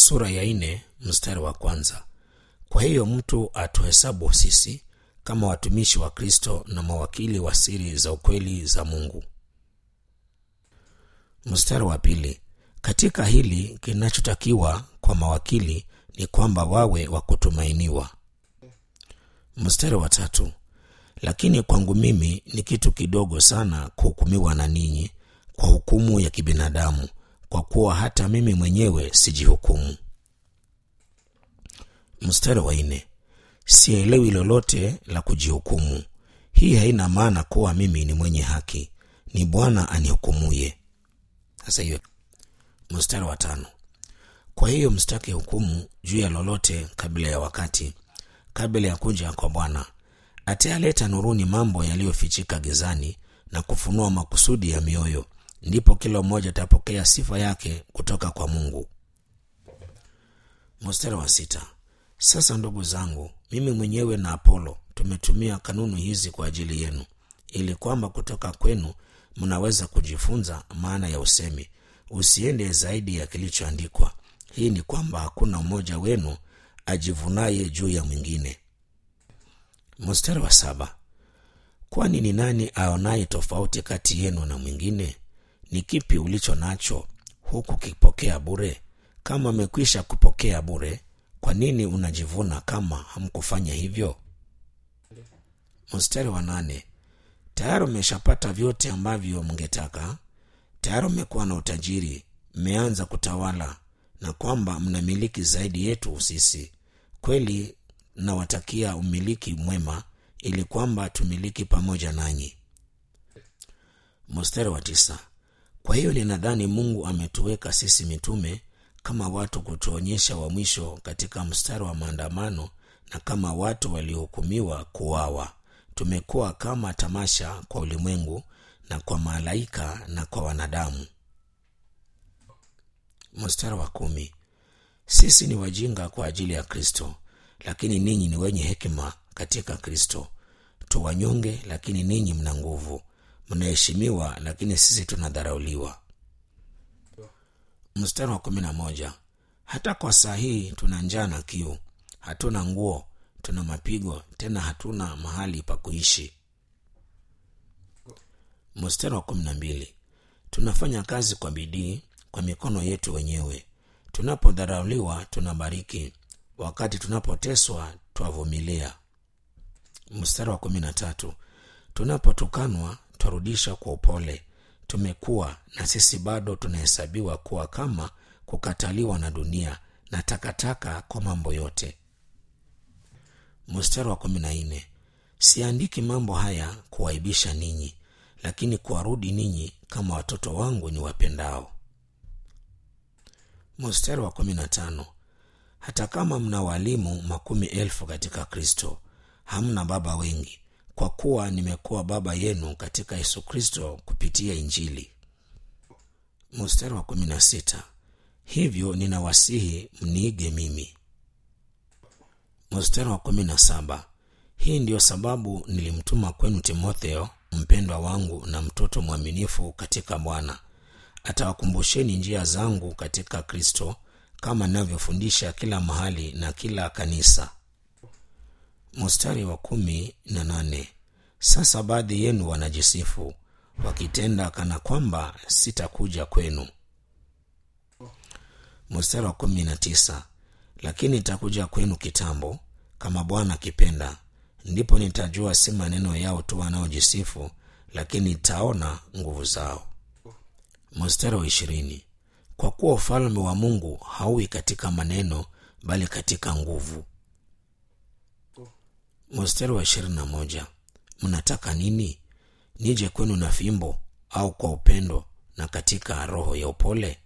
sura ya 4 mstari wa 1. Kwa hiyo mtu atuhesabu sisi kama watumishi wa Kristo na mawakili wa siri za ukweli za Mungu. Mstari wa 2. Katika hili kinachotakiwa kwa mawakili ni kwamba wawe wa kutumainiwa. Mstari wa 3. Lakini kwangu mimi ni kitu kidogo sana kuhukumiwa na ninyi kwa hukumu ya kibinadamu, kwa kuwa hata mimi mwenyewe sijihukumu. Mstari wa 4. Sielewi lolote la kujihukumu. Hii haina maana kuwa mimi ni mwenye haki, ni Bwana anihukumuye. Sasa hiyo. Mstari wa 5. Kwa hiyo msitake hukumu juu ya lolote kabla ya wakati, kabla ya kuja kwa Bwana. Atayaleta nuruni mambo yaliyofichika gizani na kufunua makusudi ya mioyo, ndipo kila mmoja atapokea sifa yake kutoka kwa Mungu. Mstari wa 6. Sasa ndugu zangu, mimi mwenyewe na Apolo tumetumia kanuni hizi kwa ajili yenu, ili kwamba kutoka kwenu mnaweza kujifunza maana ya usemi, usiende zaidi ya kilichoandikwa. Hii ni kwamba hakuna mmoja wenu ajivunaye juu ya mwingine. Mstari wa 7. Kwani ni nani aonaye tofauti kati yenu na mwingine? Ni kipi ulicho nacho huku kipokea bure? Kama amekwisha kupokea bure, kwa nini unajivuna kama hamkufanya hivyo? Mstari wa 8. Tayari umeshapata vyote ambavyo mngetaka, tayari umekuwa na utajiri, mmeanza kutawala, na kwamba mnamiliki zaidi yetu sisi. Kweli nawatakia umiliki mwema, ili kwamba tumiliki pamoja nanyi. Mstari wa 9. Kwa hiyo ninadhani Mungu ametuweka sisi mitume kama watu kutuonyesha wa mwisho katika mstari wa maandamano, na kama watu waliohukumiwa kuuawa. Tumekuwa kama tamasha kwa ulimwengu na kwa malaika na kwa wanadamu. Mstari wa 10. Sisi ni wajinga kwa ajili ya Kristo, lakini ninyi ni wenye hekima katika Kristo. Tu wanyonge, lakini ninyi mna nguvu. Mnaheshimiwa, lakini sisi tunadharauliwa. Mstari wa 11. Hata kwa saa hii tuna njaa na kiu, hatuna nguo, tuna mapigo, tena hatuna mahali pa kuishi. Mstari wa 12. Tunafanya kazi kwa bidii kwa mikono yetu wenyewe. Tunapodharauliwa tunabariki, wakati tunapoteswa twavumilia. Mstari wa 13. Tunapotukanwa twarudisha kwa upole. Tumekuwa na sisi bado tunahesabiwa kuwa kama kukataliwa na dunia na takataka kwa mambo yote. Mstari wa 14. Siandiki mambo haya kuwaibisha ninyi, lakini kuwarudi ninyi kama watoto wangu ni wapendao. Mstari wa 15. Hata kama mna walimu 10,000 katika Kristo, hamna baba wengi, kwa kuwa nimekuwa baba yenu katika Yesu Kristo kupitia Injili. Mstari wa 16. Hivyo ninawasihi mniige mimi. Mstari wa 17. Hii ndiyo sababu nilimtuma kwenu Timotheo, mpendwa wangu na mtoto mwaminifu katika Bwana. Atawakumbusheni njia zangu katika Kristo, kama ninavyofundisha kila mahali na kila kanisa. Mstari wa 18. Sasa baadhi yenu wanajisifu, wakitenda kana kwamba sitakuja kwenu. Mstari wa 19. Lakini nitakuja kwenu kitambo, kama Bwana akipenda, ndipo nitajua si maneno yao tu wanaojisifu, lakini nitaona nguvu zao. Mstari wa 20. Kwa kuwa ufalme wa Mungu hauwi katika maneno, bali katika nguvu. Mstari wa 21. Mnataka nini? Nije kwenu na fimbo, au kwa upendo na katika roho ya upole?